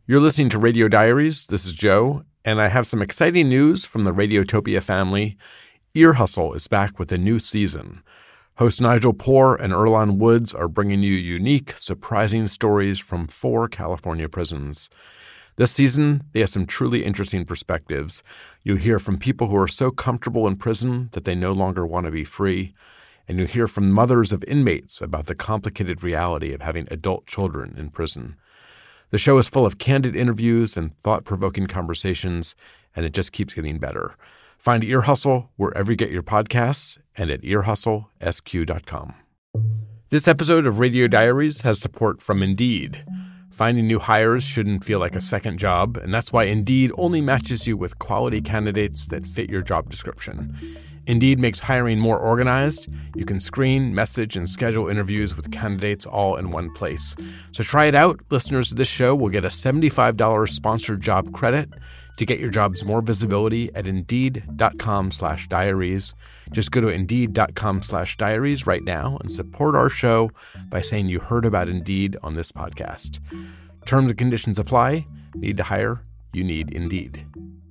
You're listening to Radio Diaries. This is Joe, and I have some exciting news from the Radiotopia family. Ear Hustle is back with a new season. Host Nigel Poor and Earlonne Woods are bringing you unique, surprising stories from 4 California prisons. This season, they have some truly interesting perspectives. You'll hear from people who are so comfortable in prison that they no longer want to be free. And you'll hear from mothers of inmates about the complicated reality of having adult children in prison. The show is full of candid interviews and thought-provoking conversations, and it just keeps getting better. Find Ear Hustle wherever you get your podcasts and at earhustlesq.com. This episode of Radio Diaries has support from Indeed. Finding new hires shouldn't feel like a second job, and that's why Indeed only matches you with quality candidates that fit your job description. Indeed makes hiring more organized. You can screen, message, and schedule interviews with candidates all in one place. So try it out. Listeners of this show will get a $75 sponsored job credit to get your jobs more visibility at Indeed.com/diaries. Just go to Indeed.com/diaries right now and support our show by saying you heard about Indeed on this podcast. Terms and conditions apply. Need to hire? You need Indeed.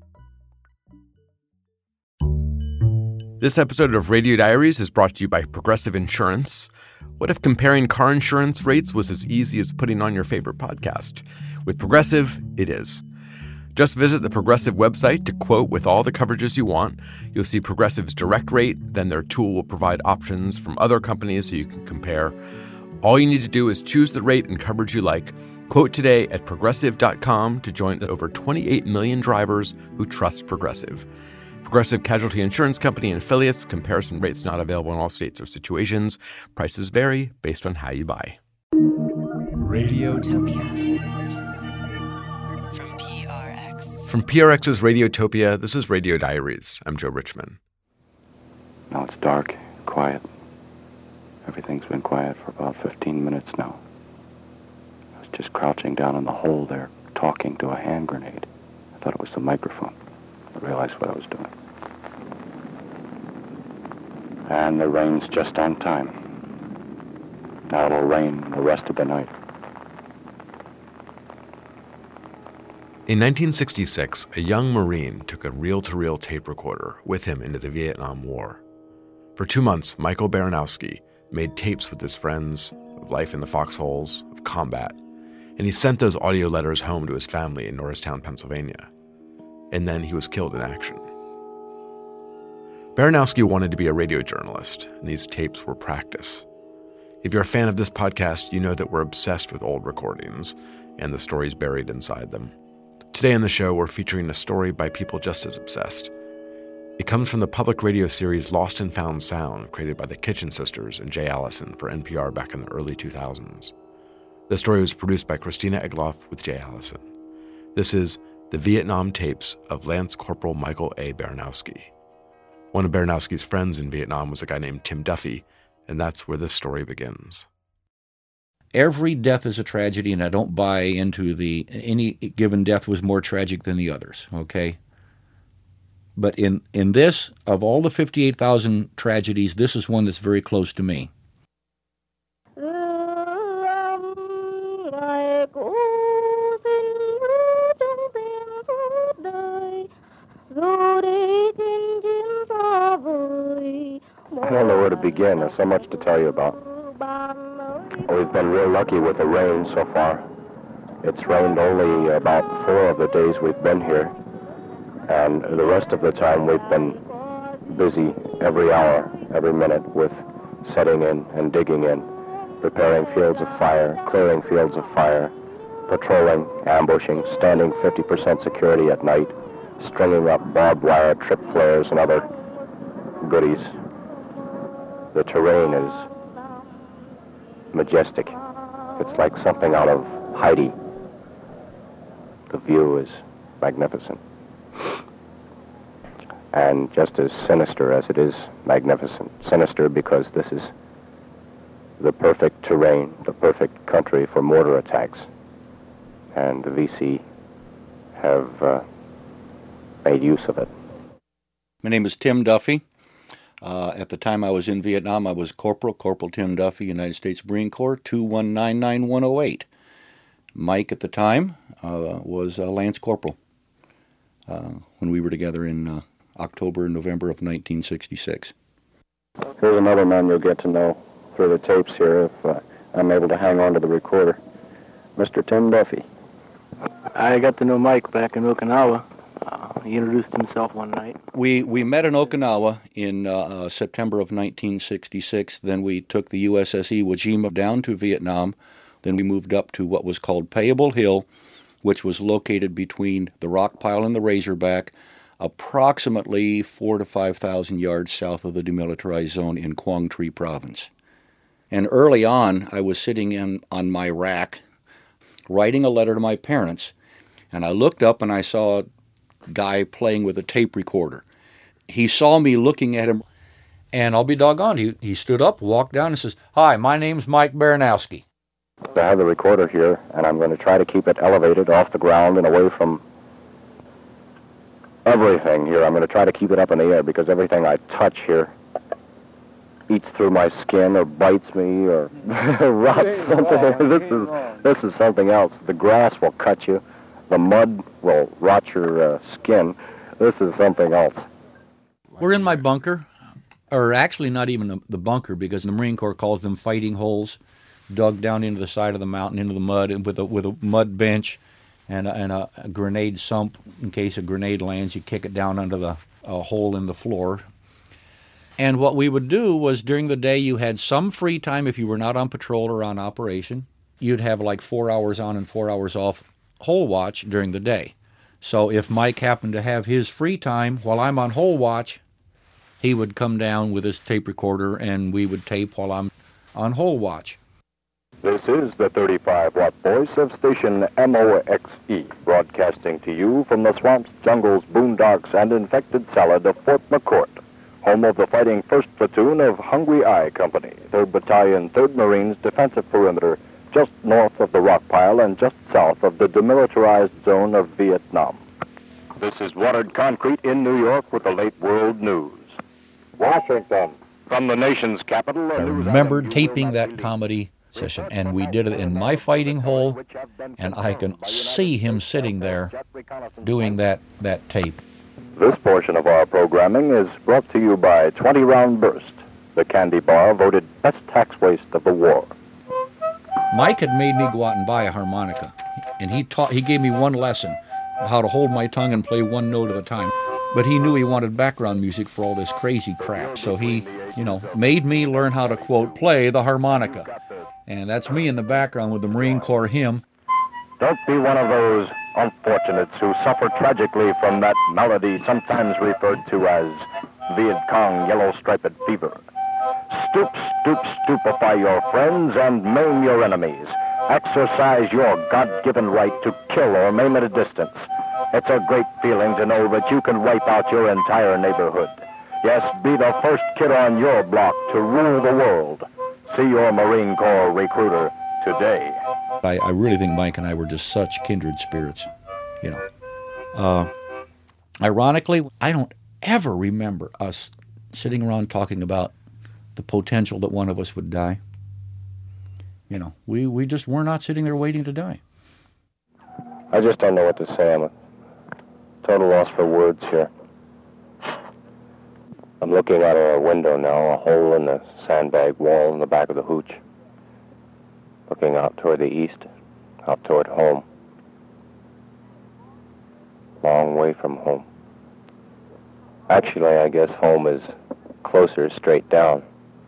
This episode of Radio Diaries is brought to you by Progressive Insurance. What if comparing car insurance rates was as easy as putting on your favorite podcast? With Progressive, it is. Just visit the Progressive website to quote with all the coverages you want. You'll see Progressive's direct rate, then their tool will provide options from other companies so you can compare. All you need to do is choose the rate and coverage you like. Quote today at Progressive.com to join the over 28 million drivers who trust Progressive. Progressive Casualty Insurance Company and affiliates. Comparison rates not available in all states or situations. Prices vary based on how you buy. Radiotopia. From PRX. From PRX's Radiotopia, this is Radio Diaries. I'm Joe Richman. Now it's dark, quiet. Everything's been quiet for about 15 minutes now. I was just crouching down in the hole there, talking to a hand grenade. I thought it was the microphone. I realized what I was doing. And the rain's just on time. Now it'll rain the rest of the night. In 1966, a young Marine took a reel-to-reel tape recorder with him into the Vietnam War. For 2 months, Michael Baranowski made tapes with his friends of life in the foxholes, of combat, and he sent those audio letters home to his family in Norristown, Pennsylvania. And then he was killed in action. Baranowski wanted to be a radio journalist, and these tapes were practice. If you're a fan of this podcast, you know that we're obsessed with old recordings and the stories buried inside them. Today on the show, we're featuring a story by people just as obsessed. It comes from the public radio series Lost and Found Sound, created by the Kitchen Sisters and Jay Allison for NPR back in the early 2000s. The story was produced by Christina Egloff with Jay Allison. This is The Vietnam Tapes of Lance Corporal Michael A. Baranowski. One of Baranowski's friends in Vietnam was a guy named Tim Duffy, and that's where this story begins. Every death is a tragedy, and I don't buy into any given death was more tragic than the others, okay? But in this, of all the 58,000 tragedies, this is one that's very close to me. I don't know where to begin. There's so much to tell you about. We've been real lucky with the rain so far. It's rained only about 4 of the days we've been here. And the rest of the time we've been busy every hour, every minute with setting in and digging in, preparing fields of fire, clearing fields of fire, patrolling, ambushing, standing 50% security at night, stringing up barbed wire, trip flares, and other goodies. The terrain is majestic. It's like something out of Heidi. The view is magnificent. And just as sinister as it is magnificent. Sinister because this is the perfect terrain, the perfect country for mortar attacks. And the VC have made use of it. My name is Tim Duffy. At the time I was in Vietnam, I was Corporal Tim Duffy, United States Marine Corps, 2199108. Mike at the time was Lance Corporal when we were together in October and November of 1966. Here's another man you'll get to know through the tapes here if I'm able to hang on to the recorder. Mr. Tim Duffy. I got to know Mike back in Okinawa. He introduced himself one night. We met in Okinawa in September of 1966. Then we took the USS Iwo Jima down to Vietnam. Then we moved up to what was called Payable Hill, which was located between the Rock Pile and the Razorback, approximately 4,000 to 5,000 yards south of the demilitarized zone in Quang Tri Province. And early on, I was sitting on my rack writing a letter to my parents, and I looked up and I saw a guy playing with a tape recorder. He saw me looking at him, and I'll be doggone, he stood up, walked down, and says, "Hi, my name's Mike Baranowski." I have the recorder here, and I'm going to try to keep it elevated off the ground and away from everything here. I'm going to try to keep it up in the air because everything I touch here eats through my skin or bites me or rots something. This is something else. The grass will cut you. The mud will rot your skin. This is something else. We're in my bunker, or actually not even the bunker, because the Marine Corps calls them fighting holes, dug down into the side of the mountain, into the mud, and with a mud bench and a grenade sump. In case a grenade lands, you kick it down under the hole in the floor. And what we would do was during the day you had some free time if you were not on patrol or on operation. You'd have like 4 hours on and 4 hours off hole watch during the day. So if Mike happened to have his free time while I'm on hole watch, he would come down with his tape recorder and we would tape while I'm on hole watch. This is the 35-watt voice of station MOXE, broadcasting to you from the swamps, jungles, boondocks, and infected salad of Fort McCourt, home of the fighting 1st Platoon of Hungry Eye Company, 3rd Battalion, 3rd Marines Defensive Perimeter, just north of the Rock Pile and just south of the demilitarized zone of Vietnam. This is Watered Concrete in New York with the late world news. Washington, from the nation's capital. I remember taping that comedy session, and we did it in my fighting hole, and I can see him sitting there doing that tape. This portion of our programming is brought to you by 20 Round Burst, the candy bar voted best tax waste of the war. Mike had made me go out and buy a harmonica, and he gave me one lesson, how to hold my tongue and play one note at a time. But he knew he wanted background music for all this crazy crap, so he, made me learn how to, quote, play the harmonica. And that's me in the background with the Marine Corps hymn. Don't be one of those unfortunates who suffer tragically from that malady sometimes referred to as Viet Cong yellow striped fever. Stoop, stupefy your friends and maim your enemies. Exercise your God-given right to kill or maim at a distance. It's a great feeling to know that you can wipe out your entire neighborhood. Yes, be the first kid on your block to rule the world. See your Marine Corps recruiter today. I really think Mike and I were just such kindred spirits, Ironically, I don't ever remember us sitting around talking about the potential that one of us would die. We just were not sitting there waiting to die. I just don't know what to say. I'm a total loss for words here. I'm looking out of a window now, a hole in the sandbag wall in the back of the hooch. Looking out toward the east, out toward home. Long way from home. Actually, I guess home is closer straight down.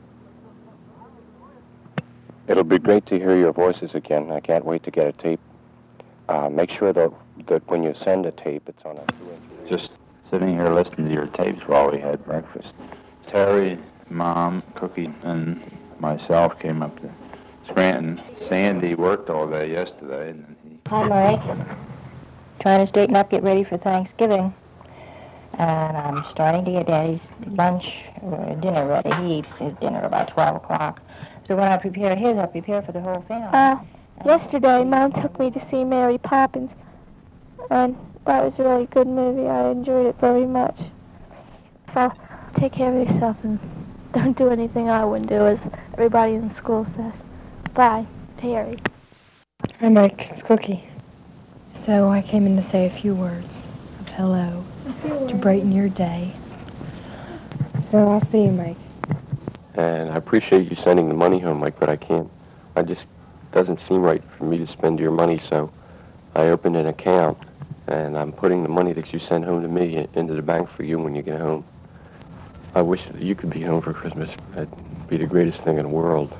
It'll be great to hear your voices again. I can't wait to get a tape. Make sure that when you send a tape, it's on a 2-inch. Just sitting here listening to your tapes while we had breakfast. Terry, Mom, Cookie, and myself came up to Scranton. Sandy worked all day yesterday. Hi, Mike. Trying to straighten up, get ready for Thanksgiving. And I'm starting to get Daddy's lunch or dinner ready. He eats his dinner about 12 o'clock. So when I prepare his, I prepare for the whole family. Yesterday, Mom took me to see Mary Poppins, and that was a really good movie. I enjoyed it very much. So, take care of yourself and don't do anything I wouldn't do, as everybody in school says. Bye, Terry. Hi, Mike. It's Cookie. So I came in to say a few words of hello to brighten your day. So I'll see you, Mike. And I appreciate you sending the money home, Mike, but I can't. It just doesn't seem right for me to spend your money, so I opened an account, and I'm putting the money that you send home to me into the bank for you when you get home. I wish that you could be home for Christmas. That'd be the greatest thing in the world.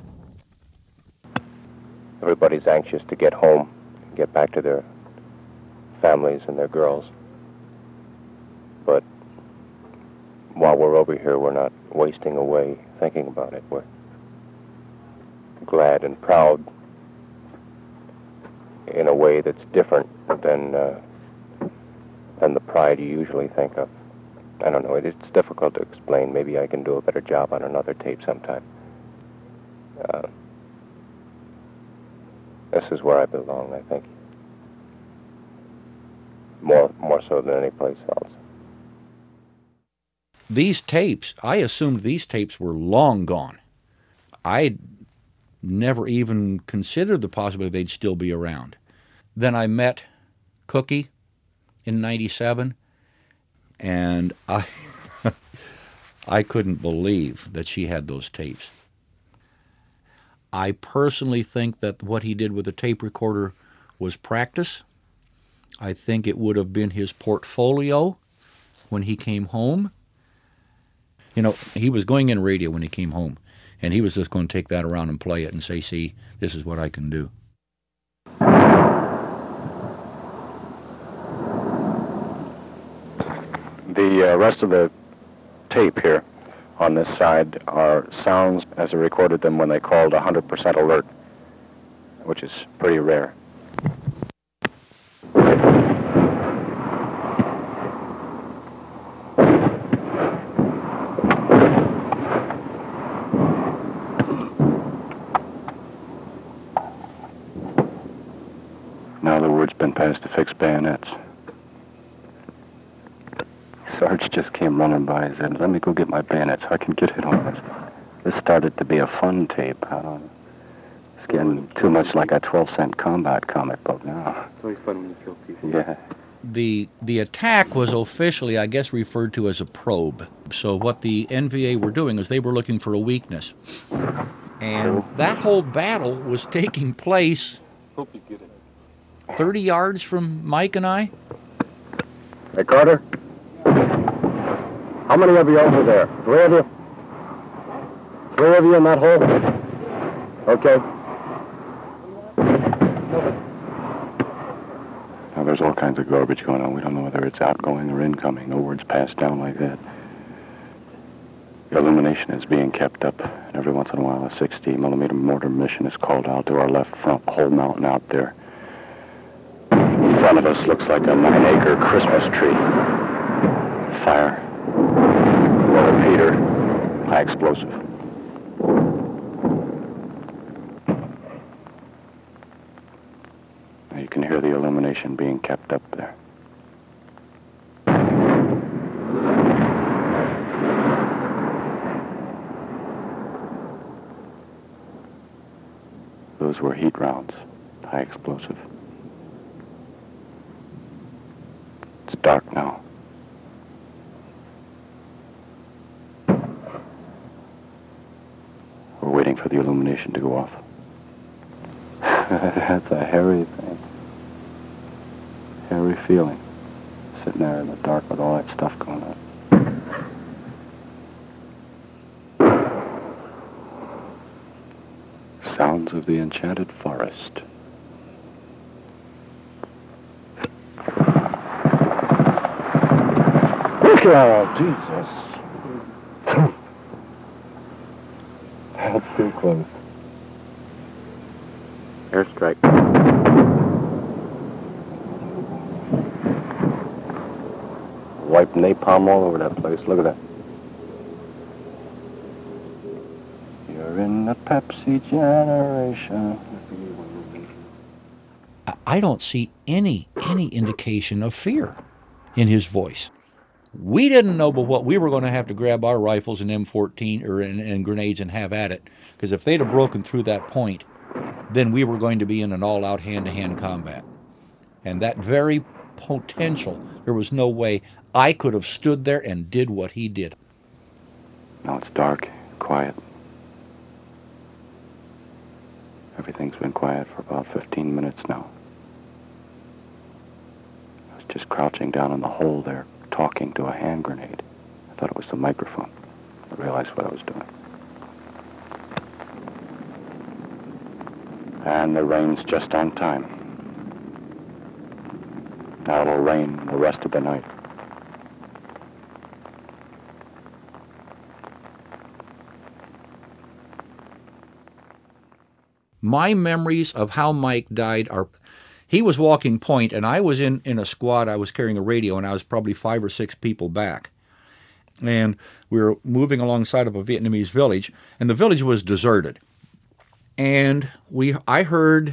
Everybody's anxious to get home, get back to their families and their girls. But while we're over here, we're not wasting away thinking about it. We're glad and proud in a way that's different than the pride you usually think of. I don't know, it's difficult to explain. Maybe I can do a better job on another tape sometime. This is where I belong, I think. More so than any place else. These tapes, I assumed these tapes were long gone. I never even considered the possibility they'd still be around. Then I met Cookie in '97, and I couldn't believe that she had those tapes. I personally think that what he did with the tape recorder was practice. I think it would have been his portfolio when he came home. You know, he was going in radio when he came home, and he was just going to take that around and play it and say, see, this is what I can do. The rest of the tape here on this side are sounds as they recorded them when they called 100% alert, which is pretty rare. Now the word's been passed to fix bayonets. Sarge just came running by and said, let me go get my bayonets so I can get it on this. This started to be a fun tape. I don't know. It's getting too much like a 12-cent combat comic book now. It's always fun when you kill people. Yeah. The attack was officially, I guess, referred to as a probe. So what the NVA were doing is they were looking for a weakness. And that whole battle was taking place 30 yards from Mike and I. Hey, Carter. How many of you over there? 3 of you? 3 of you in that hole? Okay. Now, there's all kinds of garbage going on. We don't know whether it's outgoing or incoming. No words passed down like that. The illumination is being kept up, and every once in a while a 60-millimeter mortar mission is called out to our left front, whole mountain out there. In front of us looks like a 9-acre Christmas tree. Fire. Repeater. High explosive. Now you can hear the illumination being kept up there. Those were heat rounds. High explosive. It's dark now. We're waiting for the illumination to go off. That's a hairy thing. Hairy feeling. Sitting there in the dark with all that stuff going on. Sounds of the enchanted forest. Oh, Jesus. That's too close. Airstrike. Wipe napalm all over that place. Look at that. You're in the Pepsi generation. I don't see any indication of fear in his voice. We didn't know but what we were going to have to grab our rifles and M14 and grenades and have at it, because if they'd have broken through that point, then we were going to be in an all-out hand-to-hand combat. And that very potential, there was no way I could have stood there and did what he did. Now it's dark, quiet. Everything's been quiet for about 15 minutes now. I was just crouching down in the hole there, talking to a hand grenade. I thought it was the microphone. I realized what I was doing. And the rain's just on time. Now it'll rain the rest of the night. My memories of how Mike died are, he was walking point, and I was in a squad. I was carrying a radio, and I was probably 5 or 6 people back. And we were moving alongside of a Vietnamese village, and the village was deserted. And I heard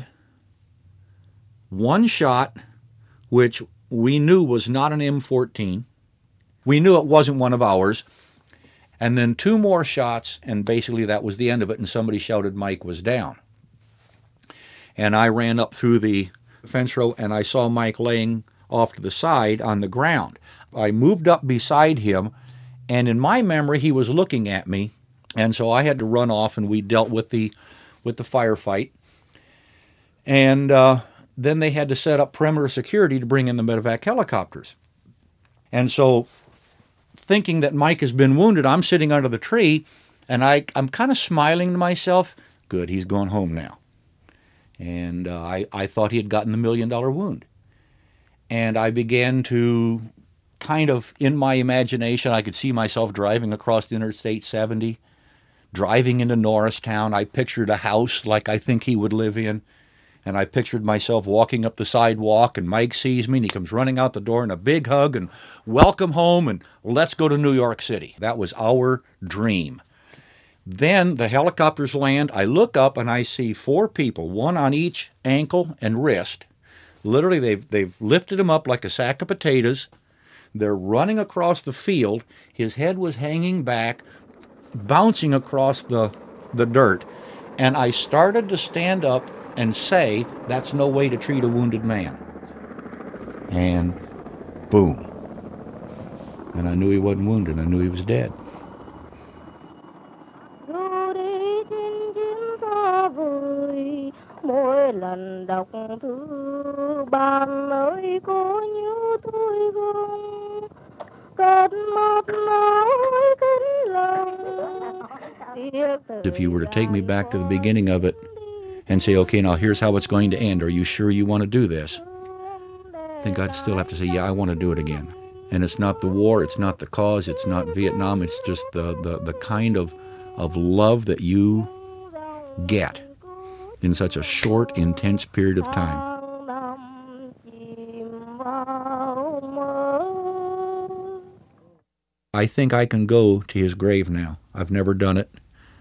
one shot, which we knew was not an M14. We knew it wasn't one of ours. And then 2 more shots, and basically that was the end of it, and somebody shouted Mike was down. And I ran up through the fence row, and I saw Mike laying off to the side on the ground. I moved up beside him, and in my memory, he was looking at me, and so I had to run off, and we dealt with the firefight. And then they had to set up perimeter security to bring in the medevac helicopters. And so, thinking that Mike has been wounded, I'm sitting under the tree, and I'm kind of smiling to myself. Good, he's gone home now. And I thought he had gotten the $1 million wound. And I began to kind of, in my imagination, I could see myself driving across Interstate 70, driving into Norristown. I pictured a house like I think he would live in. And I pictured myself walking up the sidewalk, and Mike sees me, and he comes running out the door in a big hug, and welcome home, and let's go to New York City. That was our dream. Then the helicopters land. I look up, and I see 4 people, 1 on each ankle and wrist. Literally, they've lifted him up like a sack of potatoes. They're running across the field. His head was hanging back, bouncing across the dirt. And I started to stand up and say, that's no way to treat a wounded man. And boom. And I knew he wasn't wounded. I knew he was dead. Mỗi lần đọc thư bạn ơi có nhớ tôi không cất một nỗi kính lòng. If you were to take me back to the beginning of it and say, okay, now here's how it's going to end. Are you sure you want to do this? I think I'd still have to say, yeah, I want to do it again. And it's not the war, it's not the cause, it's not Vietnam, it's just the kind of love that you get in such a short, intense period of time. I think I can go to his grave now. I've never done it.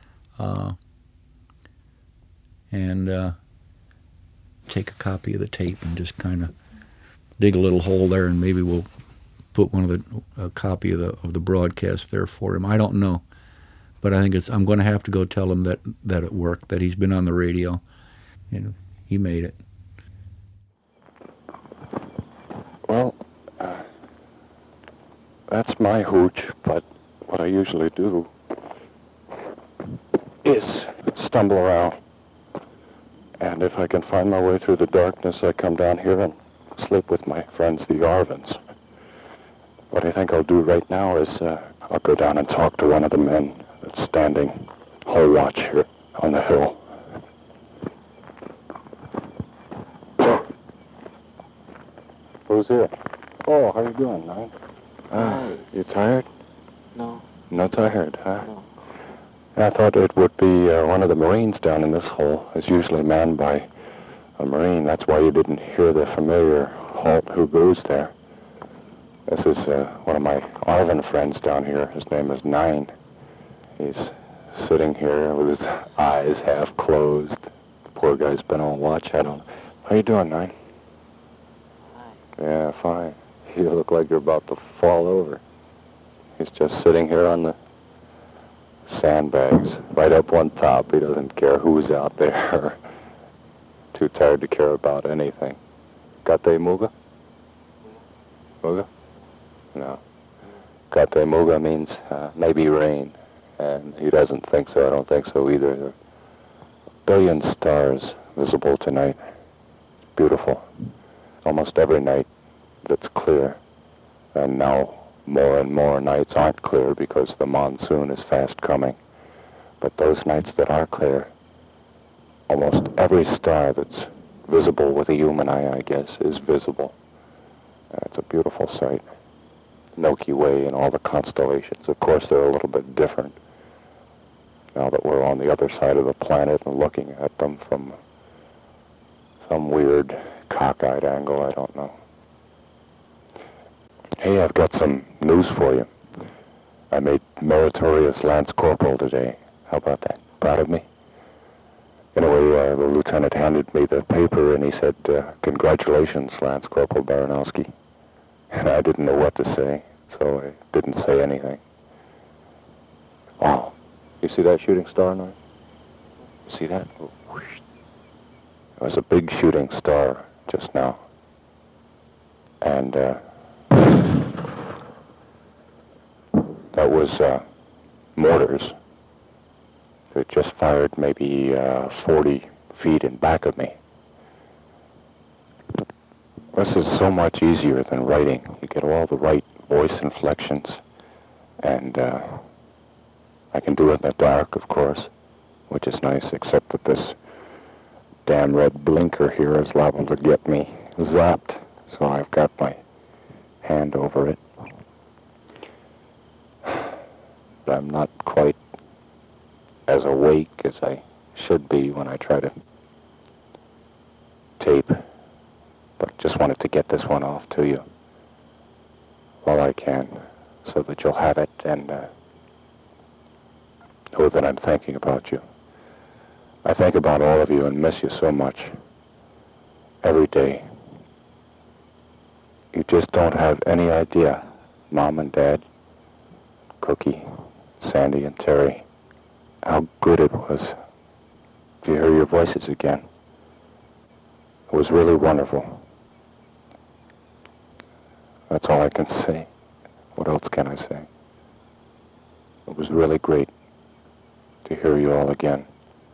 And take a copy of the tape and just kind of dig a little hole there, and maybe we'll put a copy of the broadcast there for him. I don't know. But I think I'm going to have to go tell him that it worked, that he's been on the radio. He made it. Well, that's my hooch, but what I usually do is stumble around. And if I can find my way through the darkness, I come down here and sleep with my friends, the Yarvins. What I think I'll do right now is I'll go down and talk to one of the men that's standing hole watch here on the hill. Who's here? Oh, how you doing, man? You tired? No. Not tired, huh? No. I thought it would be one of the Marines down in this hole. It's usually manned by a Marine. That's why you didn't hear the familiar halt who goes there. This is one of my Arvin friends down here. His name is Nine. He's sitting here with his eyes half closed. The poor guy's been on watch. I don't know. How you doing, Nine? Fine. Yeah, fine. You look like you're about to fall over. He's just sitting here on the sandbags, right up on top. He doesn't care who's out there. Too tired to care about anything. Kate Muga? Muga? No. Kate Muga means maybe rain. And he doesn't think so. I don't think so either. There are a billion stars visible tonight. Beautiful. Almost every night that's clear. And now more and more nights aren't clear because the monsoon is fast coming. But those nights that are clear, almost every star that's visible with a human eye, I guess, is visible. It's a beautiful sight. Milky Way and all the constellations. Of course, they're a little bit different now that we're on the other side of the planet and looking at them from some weird cockeyed angle, I don't know. Hey, I've got some news for you. I made Meritorious Lance Corporal today. How about that? Proud of me? Anyway, the lieutenant handed me the paper and he said, congratulations, Lance Corporal Baranowski. And I didn't know what to say, so I didn't say anything. Wow. You see that shooting star now? You see that? It was a big shooting star just now. And that was mortars. It just fired maybe 40 feet in back of me. This is so much easier than writing. You get all the right voice inflections, and I can do it in the dark, of course, which is nice, except that this damn red blinker here is liable to get me zapped, so I've got my hand over it. But I'm not quite as awake as I should be when I try to tape, but just wanted to get this one off to you while I can, so that you'll have it and know that I'm thinking about you. I think about all of you and miss you so much every day. You just don't have any idea, Mom and Dad, Cookie, Sandy and Terry, how good it was to hear your voices again. It was really wonderful. That's all I can say. What else can I say? It was really great to hear you all again.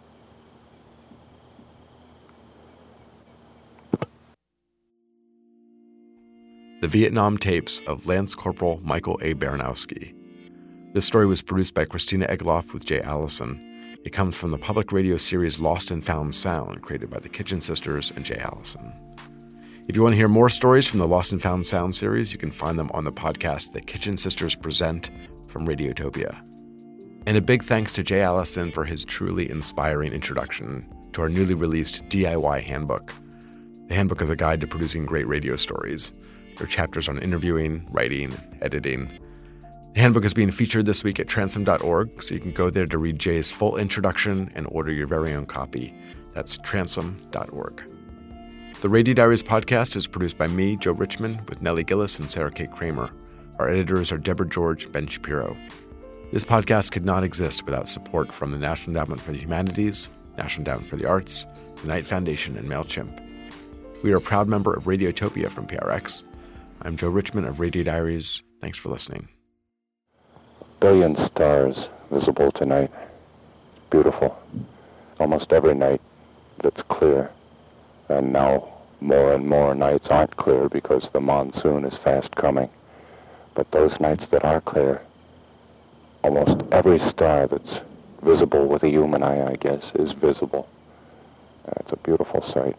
The Vietnam Tapes of Lance Corporal Michael A. Baranowski. This story was produced by Christina Egloff with Jay Allison. It comes from the public radio series Lost and Found Sound, created by the Kitchen Sisters and Jay Allison. If you want to hear more stories from the Lost and Found Sound series, you can find them on the podcast The Kitchen Sisters Present from Radiotopia. And a big thanks to Jay Allison for his truly inspiring introduction to our newly released DIY handbook. The handbook is a guide to producing great radio stories. There are chapters on interviewing, writing, editing. The handbook is being featured this week at transom.org, so you can go there to read Jay's full introduction and order your very own copy. That's transom.org. The Radio Diaries podcast is produced by me, Joe Richmond, with Nellie Gillis and Sarah Kate Kramer. Our editors are Deborah George, Ben Shapiro. This podcast could not exist without support from the National Endowment for the Humanities, National Endowment for the Arts, the Knight Foundation, and MailChimp. We are a proud member of Radiotopia from PRX. I'm Joe Richmond of Radio Diaries. Thanks for listening. Billion stars visible tonight. Beautiful. Almost every night that's clear. And now more and more nights aren't clear because the monsoon is fast coming. But those nights that are clear, almost every star that's visible with a human eye, I guess, is visible. It's a beautiful sight.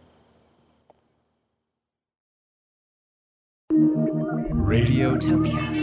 Radiotopia.